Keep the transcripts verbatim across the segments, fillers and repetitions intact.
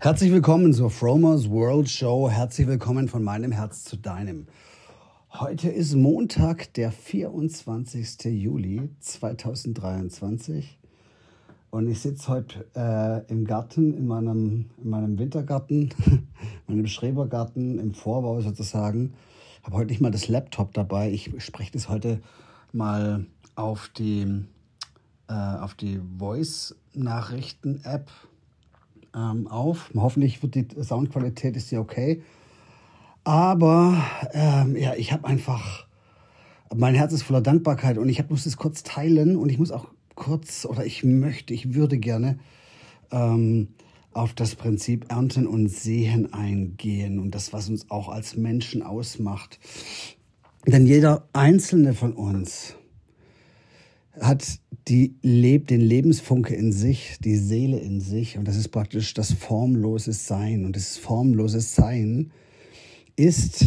Herzlich willkommen zur Fromers World Show. Herzlich willkommen von meinem Herz zu deinem. Heute ist Montag, der vierundzwanzigster Juli zweitausenddreiundzwanzig. Und ich sitze heute äh, im Garten, in meinem, in meinem Wintergarten, meinem Schrebergarten, im Vorbau sozusagen. Ich habe heute nicht mal das Laptop dabei. Ich spreche das heute mal auf die, äh, auf die Voice-Nachrichten-App ähm, auf. Hoffentlich wird die Soundqualität ist ja okay. Aber ähm, ja, ich habe einfach, mein Herz ist voller Dankbarkeit und ich muss es kurz teilen und ich muss auch kurz, oder ich möchte, ich würde gerne ähm, auf das Prinzip Ernten und Säen eingehen und das, was uns auch als Menschen ausmacht. Denn jeder einzelne von uns hat die, lebt den Lebensfunke in sich, die Seele in sich und das ist praktisch das formlose Sein. Und das formlose Sein ist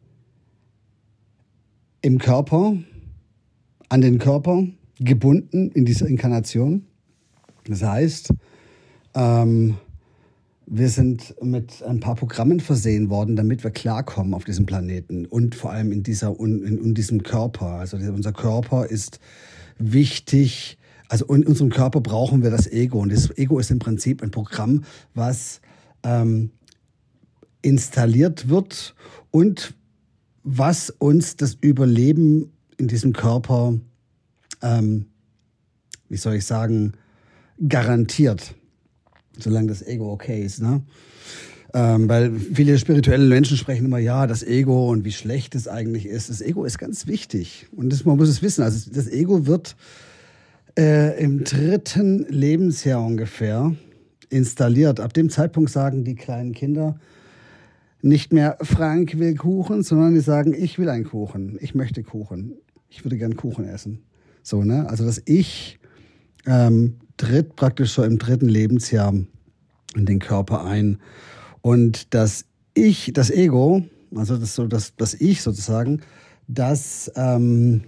im Körper, an den Körper gebunden in dieser Inkarnation. Das heißt, ähm, wir sind mit ein paar Programmen versehen worden, damit wir klarkommen auf diesem Planeten und vor allem in, dieser, in, in diesem Körper. Also unser Körper ist wichtig, also in unserem Körper brauchen wir das Ego. Und das Ego ist im Prinzip ein Programm, was ähm, installiert wird und was uns das Überleben in diesem Körper Ähm, wie soll ich sagen, garantiert, solange das Ego okay ist, ne? Ähm, weil viele spirituelle Menschen sprechen immer, ja, das Ego und wie schlecht es eigentlich ist. Das Ego ist ganz wichtig und das, man muss es wissen. Also das Ego wird äh, im dritten Lebensjahr ungefähr installiert. Ab dem Zeitpunkt sagen die kleinen Kinder nicht mehr, Frank will Kuchen, sondern die sagen, ich will einen Kuchen, ich möchte Kuchen, ich würde gern Kuchen essen. So, ne? Also das Ich ähm, tritt praktisch so im dritten Lebensjahr in den Körper ein. Und das Ich, das Ego, also das, so das, das Ich sozusagen, das ähm,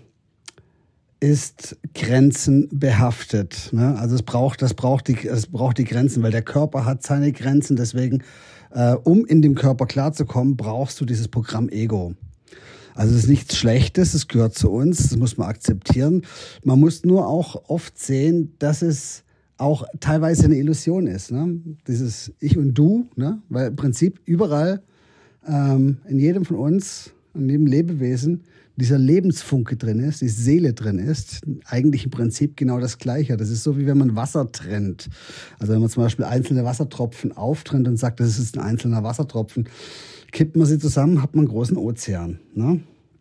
ist grenzenbehaftet. Ne? Also es braucht, das braucht die, es braucht die Grenzen, weil der Körper hat seine Grenzen. Deswegen, äh, um in dem Körper klarzukommen, brauchst du dieses Programm Ego. Also es ist nichts Schlechtes, es gehört zu uns, das muss man akzeptieren. Man muss nur auch oft sehen, dass es auch teilweise eine Illusion ist, ne? Dieses Ich und Du, ne? Weil im Prinzip überall ähm, in jedem von uns, in jedem Lebewesen, dieser Lebensfunke drin ist, die Seele drin ist, eigentlich im Prinzip genau das Gleiche. Das ist so, wie wenn man Wasser trennt. Also wenn man zum Beispiel einzelne Wassertropfen auftrennt und sagt, das ist ein einzelner Wassertropfen, kippt man sie zusammen, hat man einen großen Ozean. Ne?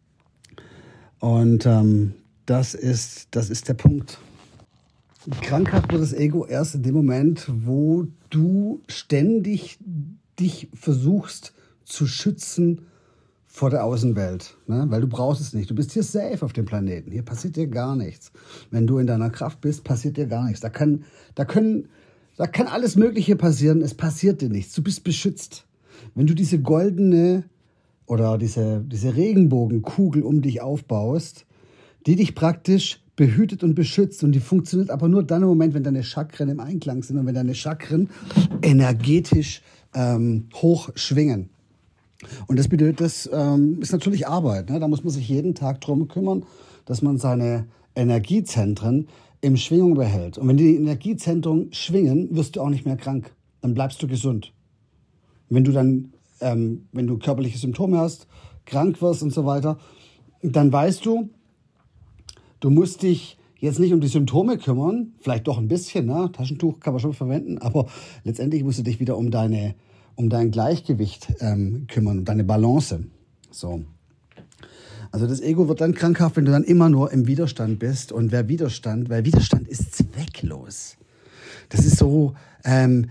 Und ähm, das ist, das ist der Punkt. Krankhaft wird das Ego erst in dem Moment, wo du ständig dich versuchst zu schützen vor der Außenwelt. Ne? Weil du brauchst es nicht. Du bist hier safe auf dem Planeten. Hier passiert dir gar nichts. Wenn du in deiner Kraft bist, passiert dir gar nichts. Da kann, da können, da kann alles Mögliche passieren. Es passiert dir nichts. Du bist beschützt. Wenn du diese goldene oder diese, diese Regenbogenkugel um dich aufbaust, die dich praktisch behütet und beschützt und die funktioniert aber nur dann im Moment, wenn deine Chakren im Einklang sind und wenn deine Chakren energetisch ähm, hoch schwingen. Und das bedeutet, das ähm, ist natürlich Arbeit. Ne? Da muss man sich jeden Tag drum kümmern, dass man seine Energiezentren in Schwingung behält. Und wenn die Energiezentren schwingen, wirst du auch nicht mehr krank. Dann bleibst du gesund. Wenn du dann, ähm, wenn du körperliche Symptome hast, krank wirst und so weiter, dann weißt du, du musst dich jetzt nicht um die Symptome kümmern, vielleicht doch ein bisschen, ne? Taschentuch kann man schon verwenden, aber letztendlich musst du dich wieder um deine, um dein Gleichgewicht ähm, kümmern, um deine Balance. So. Also das Ego wird dann krankhaft, wenn du dann immer nur im Widerstand bist. Und wer Widerstand, weil Widerstand ist zwecklos. Das ist so, ähm,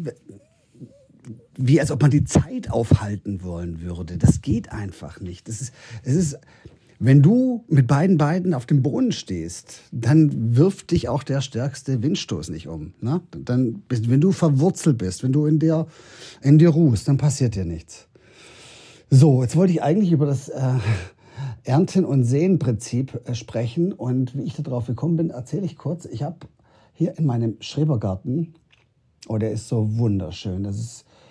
wie als ob man die Zeit aufhalten wollen würde. Das geht einfach nicht. Das ist, es ist, wenn du mit beiden Beinen auf dem Boden stehst, dann wirft dich auch der stärkste Windstoß nicht um. Ne? Dann, wenn du verwurzelt bist, wenn du in dir, in dir ruhst, dann passiert dir nichts. So, jetzt wollte ich eigentlich über das äh, Ernten- und Säen-Prinzip äh, sprechen. Und wie ich da drauf gekommen bin, erzähle ich kurz. Ich habe hier in meinem Schrebergarten, oh, der ist so wunderschön. Das ist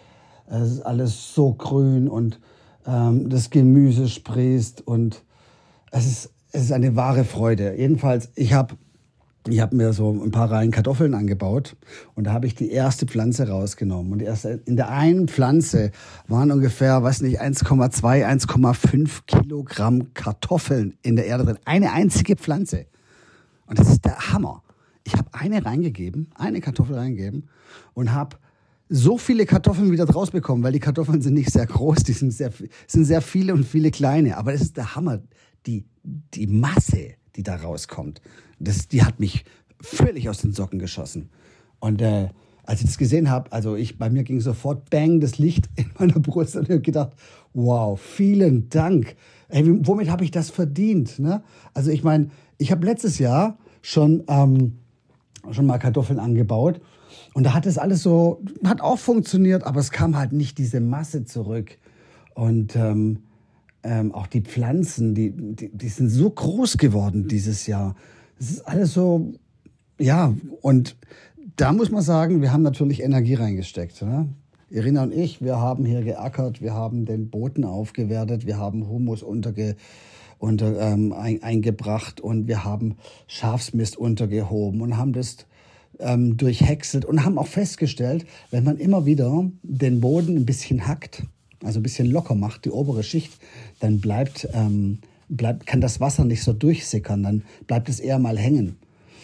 Es ist alles so grün und ähm, das Gemüse sprießt und es ist, es ist eine wahre Freude. Jedenfalls, ich habe ich hab mir so ein paar Reihen Kartoffeln angebaut und da habe ich die erste Pflanze rausgenommen. Und erst in der einen Pflanze waren ungefähr, weiß nicht, eins Komma zwei, eins Komma fünf Kilogramm Kartoffeln in der Erde drin. Eine einzige Pflanze. Und das ist der Hammer. Ich habe eine reingegeben, eine Kartoffel reingegeben und habe so viele Kartoffeln wieder draus bekommen, weil die Kartoffeln sind nicht sehr groß, die sind sehr, sind sehr viele und viele kleine. Aber das ist der Hammer. Die, die Masse, die da rauskommt, das, die hat mich völlig aus den Socken geschossen. Und äh, als ich das gesehen habe, also ich, bei mir ging sofort bang, das Licht in meiner Brust und ich habe gedacht, wow, vielen Dank. Ey, womit habe ich das verdient? Ne? Also ich meine, ich habe letztes Jahr schon, ähm, schon mal Kartoffeln angebaut und da hat das alles so, hat auch funktioniert, aber es kam halt nicht diese Masse zurück. Und ähm, ähm, auch die Pflanzen, die, die, die sind so groß geworden dieses Jahr. Es ist alles so, ja, und da muss man sagen, wir haben natürlich Energie reingesteckt. Ne? Irina und ich, wir haben hier geackert, wir haben den Boden aufgewertet, wir haben Humus unterge, unter, ähm, ein, eingebracht und wir haben Schafsmist untergehoben und haben das ähm, durchhäckselt und haben auch festgestellt, wenn man immer wieder den Boden ein bisschen hackt, also ein bisschen locker macht, die obere Schicht, dann bleibt, ähm, bleibt, kann das Wasser nicht so durchsickern, dann bleibt es eher mal hängen.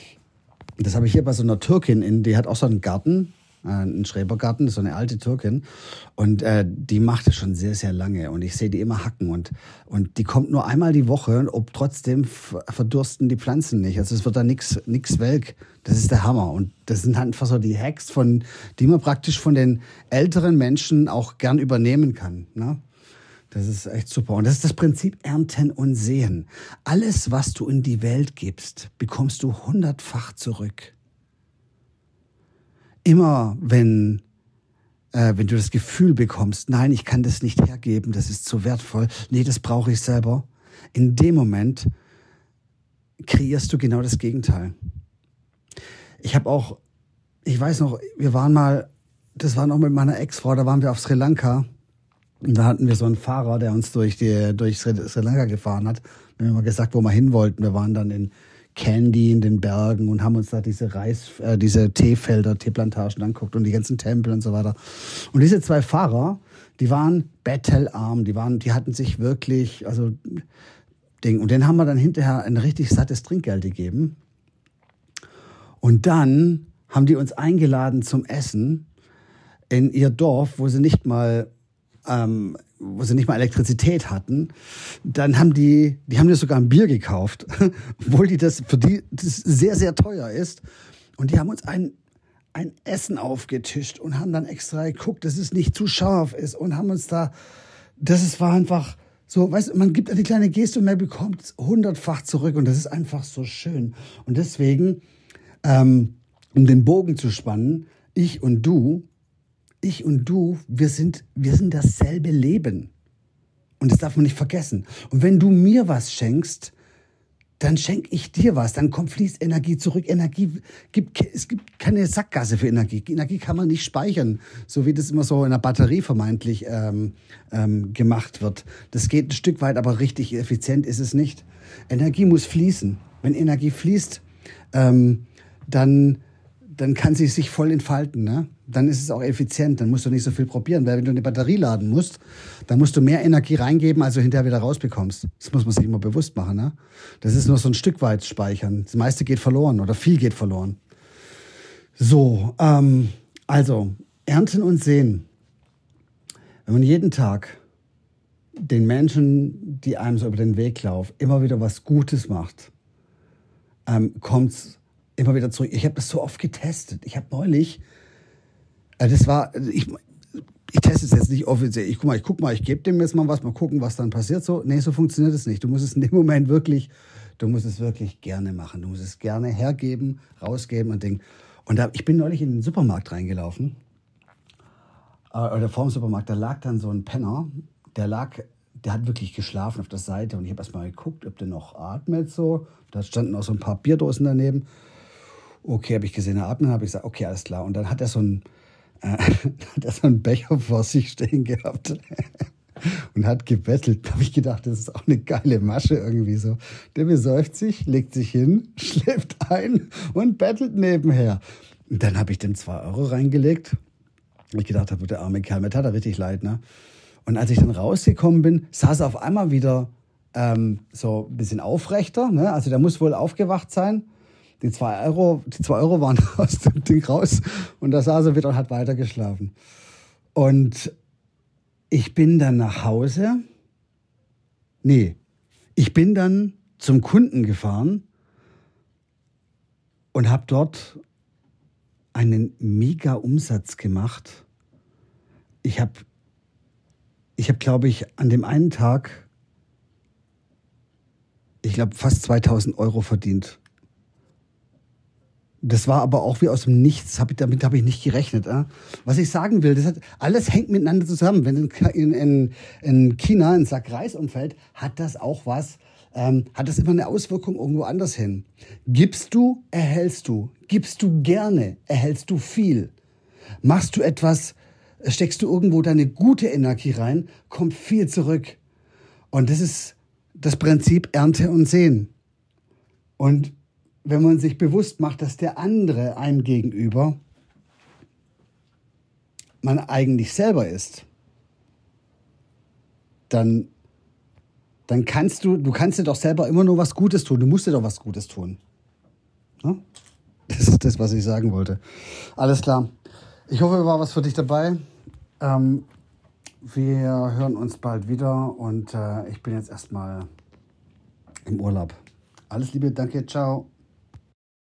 Das habe ich hier bei so einer Türkin, in, die hat auch so einen Garten, äh, einen Schrebergarten, so eine alte Türkin. Und äh, die macht es schon sehr, sehr lange. Und ich sehe die immer hacken. Und, und die kommt nur einmal die Woche, ob trotzdem verdursten die Pflanzen nicht. Also es wird da nichts nix welk. Das ist der Hammer. Und das sind einfach so die Hacks, von, die man praktisch von den älteren Menschen auch gern übernehmen kann. Ne? Das ist echt super. Und das ist das Prinzip Ernten und Sehen. Alles, was du in die Welt gibst, bekommst du hundertfach zurück. Immer wenn, äh, wenn du das Gefühl bekommst, nein, ich kann das nicht hergeben, das ist zu wertvoll, nee, das brauche ich selber. In dem Moment kreierst du genau das Gegenteil. Ich habe auch, ich weiß noch, wir waren mal, das war noch mit meiner Ex-Frau, da waren wir auf Sri Lanka. Und da hatten wir so einen Fahrer, der uns durch, die, durch Sri, Sri Lanka gefahren hat. Wir haben mal gesagt, wo wir hin wollten. Wir waren dann in Kandy in den Bergen und haben uns da diese Reis, äh, diese Teefelder, Teeplantagen angeguckt und die ganzen Tempel und so weiter. Und diese zwei Fahrer, die waren bettelarm, die waren, die hatten sich wirklich, also Ding. Und denen haben wir dann hinterher ein richtig sattes Trinkgeld gegeben. Und dann haben die uns eingeladen zum Essen in ihr Dorf, wo sie nicht mal Ähm, wo sie nicht mal Elektrizität hatten, dann haben die, die haben dir sogar ein Bier gekauft, obwohl die das für die das sehr, sehr teuer ist. Und die haben uns ein, ein Essen aufgetischt und haben dann extra geguckt, dass es nicht zu scharf ist und haben uns da, das ist, war einfach so, weißt du, man gibt eine kleine Geste und man bekommt es hundertfach zurück und das ist einfach so schön. Und deswegen, ähm, um den Bogen zu spannen, ich und du, Ich und du, wir sind, wir sind dasselbe Leben. Und das darf man nicht vergessen. Und wenn du mir was schenkst, dann schenke ich dir was. Dann kommt, fließt Energie zurück. Energie gibt, es gibt keine Sackgasse für Energie. Energie kann man nicht speichern, so wie das immer so in einer Batterie vermeintlich ähm, ähm, gemacht wird. Das geht ein Stück weit, aber richtig effizient ist es nicht. Energie muss fließen. Wenn Energie fließt, ähm, dann dann kann sie sich voll entfalten. Ne? Dann ist es auch effizient, dann musst du nicht so viel probieren. Weil wenn du eine Batterie laden musst, dann musst du mehr Energie reingeben, als du hinterher wieder rausbekommst. Das muss man sich immer bewusst machen. Ne? Das ist nur so ein Stück weit speichern. Das meiste geht verloren oder viel geht verloren. So, ähm, also ernten und sehen. Wenn man jeden Tag den Menschen, die einem so über den Weg laufen, immer wieder was Gutes macht, ähm, kommt's immer wieder zurück. Ich habe das so oft getestet. Ich habe neulich, äh, das war, ich, ich teste es jetzt nicht offiziell. Ich guck mal, ich guck mal, ich gebe dem jetzt mal was, mal gucken, was dann passiert. So, nee, so funktioniert es nicht. Du musst es in dem Moment wirklich, du musst es wirklich gerne machen. Du musst es gerne hergeben, rausgeben und Ding. Und da, ich bin neulich in den Supermarkt reingelaufen, äh, oder vor dem Supermarkt, da lag dann so ein Penner, der lag, der hat wirklich geschlafen auf der Seite und ich habe erst mal geguckt, ob der noch atmet so. Da standen auch so ein paar Bierdosen daneben. Okay, habe ich gesehen, er atmet, habe ich gesagt, okay, alles klar. Und dann hat er so ein, äh, hat er so einen Becher vor sich stehen gehabt und hat gebettelt. Da habe ich gedacht, das ist auch eine geile Masche irgendwie so. Der besäuft sich, legt sich hin, schläft ein und bettelt nebenher. Und dann habe ich dem zwei Euro reingelegt. Und ich gedacht habe, der arme Kerl, mir tat er richtig leid, ne? Und als ich dann rausgekommen bin, saß er auf einmal wieder ähm, so ein bisschen aufrechter, ne? Also der muss wohl aufgewacht sein. Die zwei Euro, die zwei Euro waren aus dem Ding raus und da saß er wieder und hat weitergeschlafen. Und ich bin dann nach Hause. Nee, ich bin dann zum Kunden gefahren und habe dort einen mega Umsatz gemacht. Ich habe, ich habe, glaube ich, an dem einen Tag, ich glaube, fast zweitausend Euro verdient. Das war aber auch wie aus dem Nichts, hab ich, damit habe ich nicht gerechnet. Äh? Was ich sagen will, das hat, alles hängt miteinander zusammen. Wenn in, in, in China ein Sack Reis umfällt, hat das auch was, ähm, hat das immer eine Auswirkung irgendwo anders hin. Gibst du, erhältst du. Gibst du gerne, erhältst du viel. Machst du etwas, steckst du irgendwo deine gute Energie rein, kommt viel zurück. Und das ist das Prinzip Ernte und Sehen. Und wenn man sich bewusst macht, dass der andere einem gegenüber man eigentlich selber ist, dann, dann kannst du, du kannst dir doch selber immer nur was Gutes tun. Du musst dir doch was Gutes tun. Ja? Das ist das, was ich sagen wollte. Alles klar. Ich hoffe, war was für dich dabei. Ähm, wir hören uns bald wieder und äh, ich bin jetzt erstmal im Urlaub. Alles Liebe, danke, ciao.